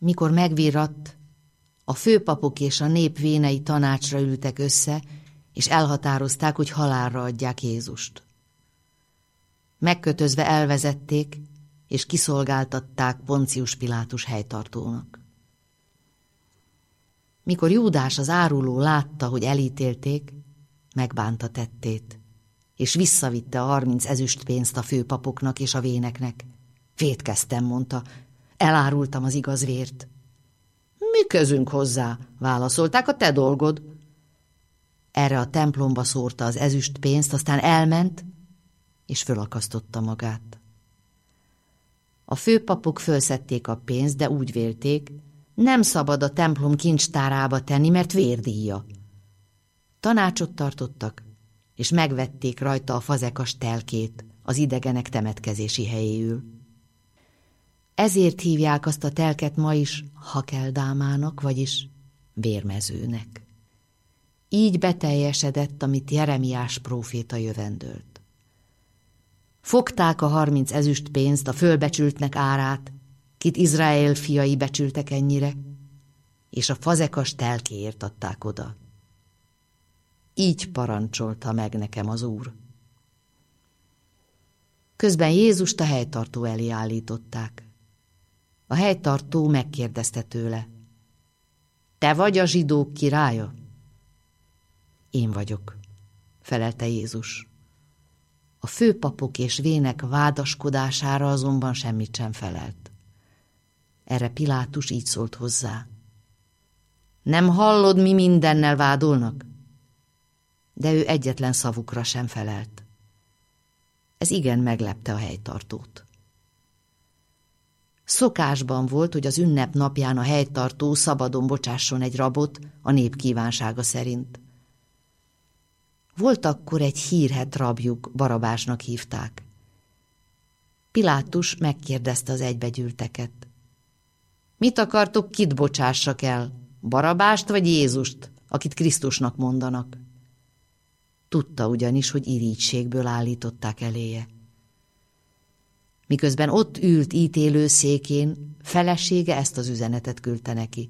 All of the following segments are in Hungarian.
Mikor megvirratt, a főpapok és a nép vénei tanácsra ültek össze, és elhatározták, hogy halálra adják Jézust. Megkötözve elvezették, és kiszolgáltatták Poncius Pilátus helytartónak. Mikor Júdás az áruló látta, hogy elítélték, megbánta tettét, és visszavitte a 30 ezüstpénzt a főpapoknak és a véneknek. Vétkeztem, mondta, elárultam az igaz vért. Mi közünk hozzá, válaszolták, a te dolgod. Erre a templomba szórta az ezüstpénzt, aztán elment, és fölakasztotta magát. A főpapok fölszedték a pénzt, de úgy vélték, nem szabad a templom kincstárába tenni, mert vérdíja. Tanácsot tartottak, és megvették rajta a fazekas telkét, az idegenek temetkezési helyéül. Ezért hívják azt a telket ma is Hakeldámának, vagyis vérmezőnek. Így beteljesedett, amit Jeremiás próféta jövendölt. Fogták a 30 ezüstpénzt, a fölbecsültnek árát, kit Izrael fiai becsültek ennyire, és a fazekas telkéért adták oda. Így parancsolta meg nekem az Úr. Közben Jézust a helytartó elé állították. A helytartó megkérdezte tőle: te vagy a zsidók királya? Én vagyok, felelte Jézus. A főpapok és vének vádaskodására azonban semmit sem felelt. Erre Pilátus így szólt hozzá: nem hallod, mi mindennel vádolnak? De ő egyetlen szavukra sem felelt. Ez igen meglepte a helytartót. Szokásban volt, hogy az ünnep napján a helytartó szabadon bocsásson egy rabot a nép kívánsága szerint. Volt akkor egy hírhedt rabjuk, Barabásnak hívták. Pilátus megkérdezte az egybegyűlteket: mit akartok, kit bocsássak el, Barabást vagy Jézust, akit Krisztusnak mondanak? Tudta ugyanis, hogy irigységből állították eléje. Miközben ott ült ítélőszékén, felesége ezt az üzenetet küldte neki: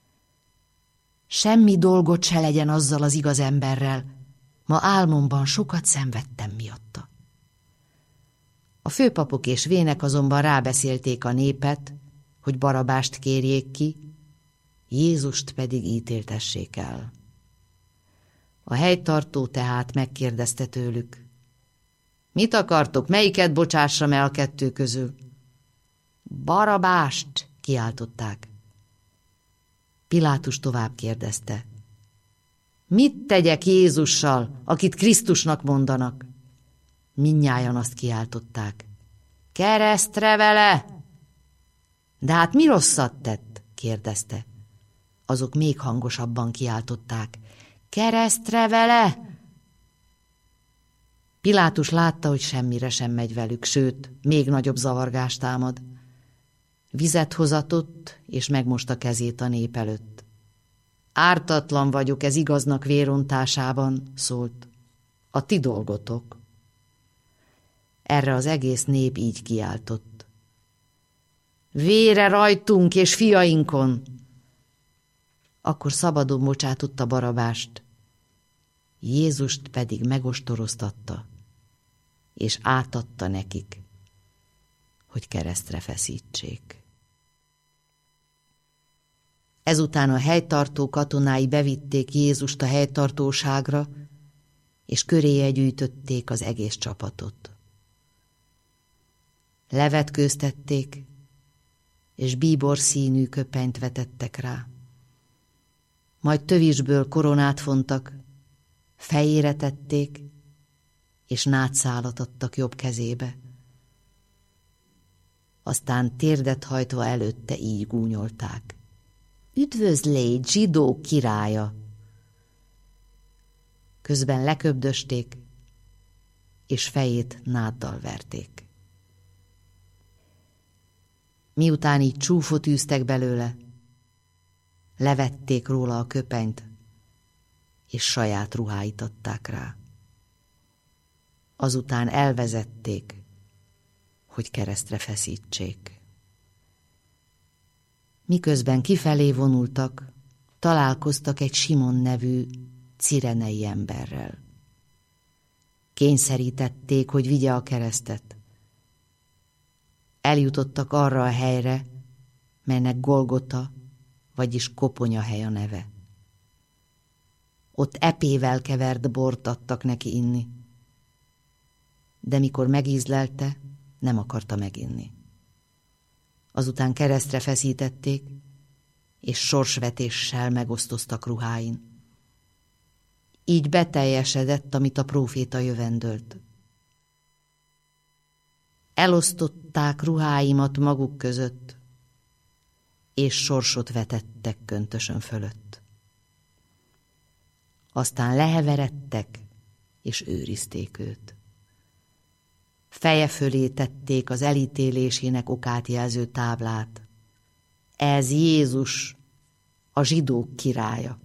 semmi dolgot se legyen azzal az igaz emberrel, ma álmomban sokat szenvedtem miatta. A főpapok és vének azonban rábeszélték a népet, hogy Barabást kérjék ki, Jézust pedig ítéltessék el. A helytartó tehát megkérdezte tőlük: mit akartok, melyiket bocsássam el a kettő közül? Barabást, kiáltották. Pilátus tovább kérdezte: mit tegyek Jézussal, akit Krisztusnak mondanak? Mindnyájan azt kiáltották: keresztre vele! De hát mi rosszat tett? kérdezte. Azok még hangosabban kiáltották: keresztre vele! Pilátus látta, hogy semmire sem megy velük, sőt, még nagyobb zavargást támad. Vizet hozatott, és megmosta kezét a nép előtt. Ártatlan vagyok ez igaznak vérontásában, szólt. A ti dolgotok. Erre az egész nép így kiáltott: vére rajtunk és fiainkon! Akkor szabadon bocsátotta Barabást, Jézust pedig megostoroztatta, és átadta nekik, hogy keresztre feszítsék. Ezután a helytartó katonái bevitték Jézust a helytartóságra, és köréje gyűjtötték az egész csapatot. Levetkőztették, és bíbor színű köpenyt vetettek rá. Majd tövisből koronát fontak, fejére tették, és nátszálat adtak jobb kezébe. Aztán térdet hajtva előtte így gúnyolták: üdvözlégy, zsidók királya! Közben leköbdösték, és fejét náddal verték. Miután így csúfot űztek belőle, levették róla a köpenyt, és saját ruháit adták rá. Azután elvezették, hogy keresztre feszítsék. Miközben kifelé vonultak, találkoztak egy Simon nevű cirenei emberrel. Kényszerítették, hogy vigye a keresztet. Eljutottak arra a helyre, melynek Golgota, vagyis koponyahely a neve. Ott epével kevert bort adtak neki inni, de mikor megízlelte, nem akarta meginni. Azután keresztre feszítették, és sorsvetéssel megosztoztak ruháin. Így beteljesedett, amit a próféta jövendölt. Elosztották ruháimat maguk között, és sorsot vetettek köntösön fölött. Aztán leheveredtek, és őrizték őt. Feje fölé tették az elítélésének okát jelző táblát. Ez Jézus, a zsidók királya.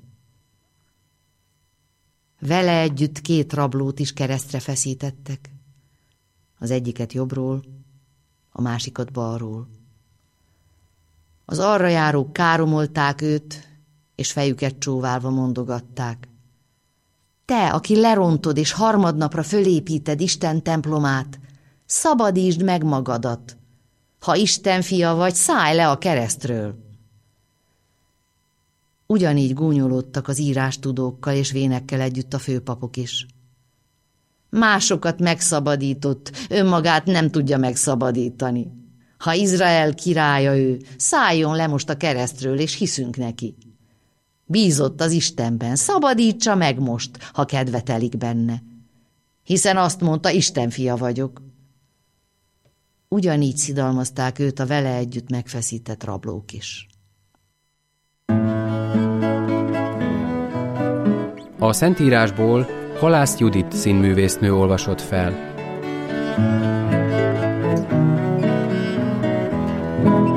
Vele együtt 2 rablót is keresztre feszítettek, az egyiket jobbról, a másikat balról. Az arra járók káromolták őt, és fejüket csóválva mondogatták: te, aki lerontod és harmadnapra fölépíted Isten templomát, szabadítsd meg magadat. Ha Isten fia vagy, szállj le a keresztről. Ugyanígy gúnyolódtak az írástudókkal és vénekkel együtt a főpapok is. Másokat megszabadított, önmagát nem tudja megszabadítani. Ha Izrael királya ő, szálljon le most a keresztről, és hiszünk neki. Bízott az Istenben, szabadítsa meg most, ha kedve telik benne. Hiszen azt mondta, Isten fia vagyok. Ugyanígy szidalmazták őt a vele együtt megfeszített rablók is. A Szentírásból Halász Judit színművésznő olvasott fel.